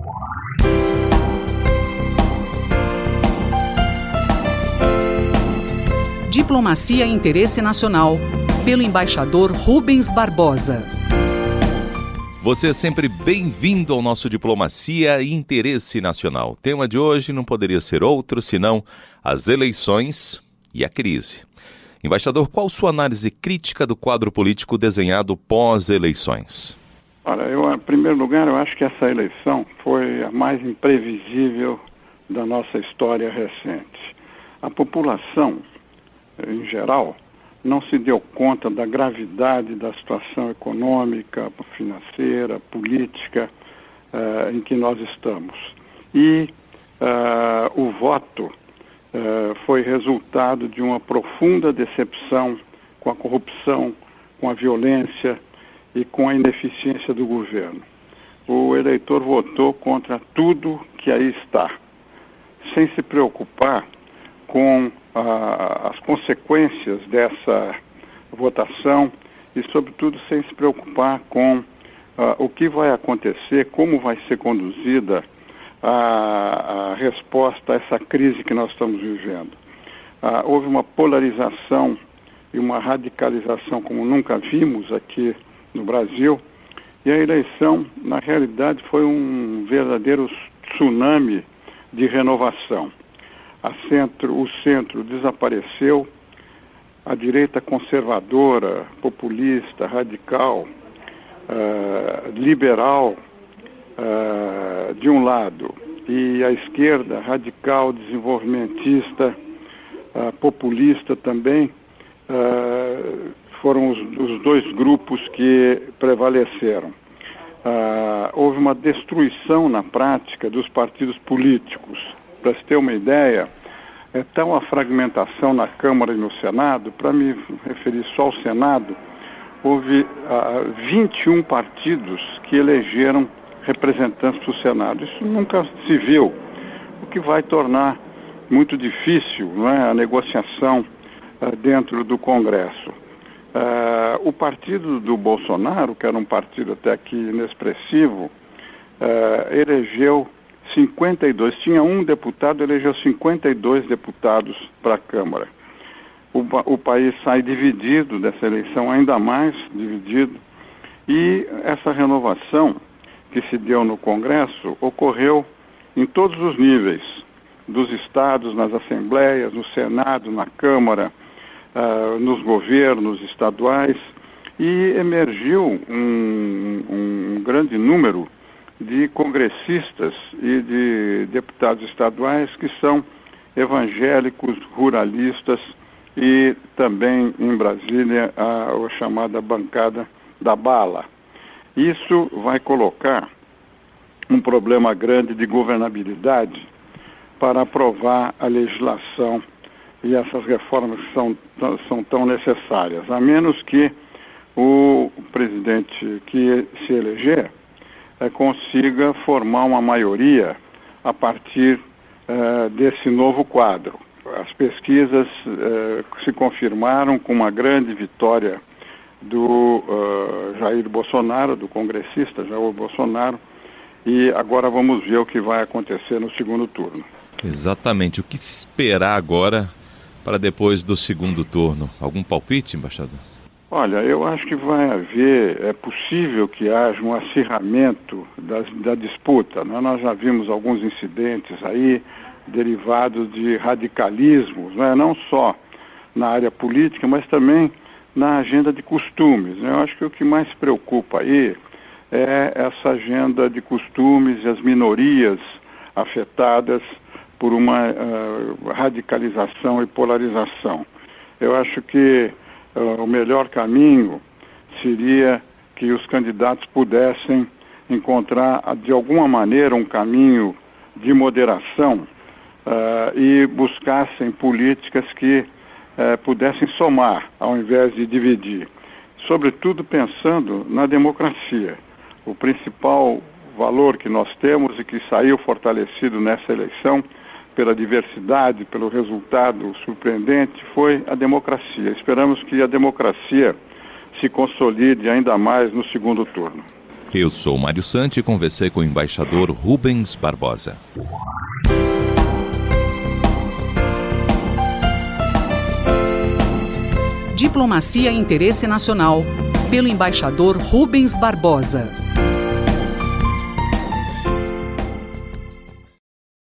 Diplomacia e Interesse Nacional, pelo embaixador Rubens Barbosa. Você é sempre bem-vindo ao nosso Diplomacia e Interesse Nacional. O tema de hoje não poderia ser outro, senão as eleições e a crise. Embaixador, qual sua análise crítica do quadro político desenhado pós-eleições? Olha, em primeiro lugar, eu acho que essa eleição foi a mais imprevisível da nossa história recente. A população, em geral, não se deu conta da gravidade da situação econômica, financeira, política em que nós estamos. E o voto foi resultado de uma profunda decepção com a corrupção, com a violência e com a ineficiência do governo. O eleitor votou contra tudo que aí está, sem se preocupar com as consequências dessa votação e, sobretudo, sem se preocupar com o que vai acontecer, como vai ser conduzida a resposta a essa crise que nós estamos vivendo. Houve uma polarização e uma radicalização como nunca vimos aqui no Brasil, e a eleição, na realidade, foi um verdadeiro tsunami de renovação. O centro desapareceu, a direita conservadora, populista, radical, liberal, de um lado, e a esquerda radical, desenvolvimentista, populista também, foram os dois grupos que prevaleceram. Houve uma destruição na prática dos partidos políticos. Para se ter uma ideia, é tal a fragmentação na Câmara e no Senado, para me referir só ao Senado, houve 21 partidos que elegeram representantes para o Senado. Isso nunca se viu, o que vai tornar muito difícil, não é, a negociação dentro do Congresso. O partido do Bolsonaro, que era um partido até aqui inexpressivo, elegeu 52, tinha um deputado, elegeu 52 deputados para a Câmara. O país sai dividido dessa eleição, ainda mais dividido, e essa renovação que se deu no Congresso ocorreu em todos os níveis, dos estados, nas assembleias, no Senado, na Câmara, nos governos estaduais, e emergiu um grande número de congressistas e de deputados estaduais que são evangélicos, ruralistas e também em Brasília a chamada bancada da bala. Isso vai colocar um problema grande de governabilidade para aprovar a legislação e essas reformas que são tão necessárias, a menos que o presidente que se eleger consiga formar uma maioria a partir desse novo quadro. As pesquisas se confirmaram com uma grande vitória do Jair Bolsonaro, do congressista Jair Bolsonaro, e agora vamos ver o que vai acontecer no segundo turno. Exatamente. O que se esperar agora para depois do segundo turno? Algum palpite, embaixador? Olha, eu acho que é possível que haja um acirramento da disputa, né? Nós já vimos alguns incidentes aí derivados de radicalismos, né? Não só na área política, mas também na agenda de costumes, né? Eu acho que o que mais preocupa aí é essa agenda de costumes e as minorias afetadas por uma radicalização e polarização. Eu acho que o melhor caminho seria que os candidatos pudessem encontrar, de alguma maneira, um caminho de moderação e buscassem políticas que pudessem somar, ao invés de dividir. Sobretudo pensando na democracia. O principal valor que nós temos e que saiu fortalecido nessa eleição pela diversidade, pelo resultado surpreendente, foi a democracia. Esperamos que a democracia se consolide ainda mais no segundo turno. Eu sou Mário Santi e conversei com o embaixador Rubens Barbosa. Diplomacia e Interesse Nacional, pelo embaixador Rubens Barbosa.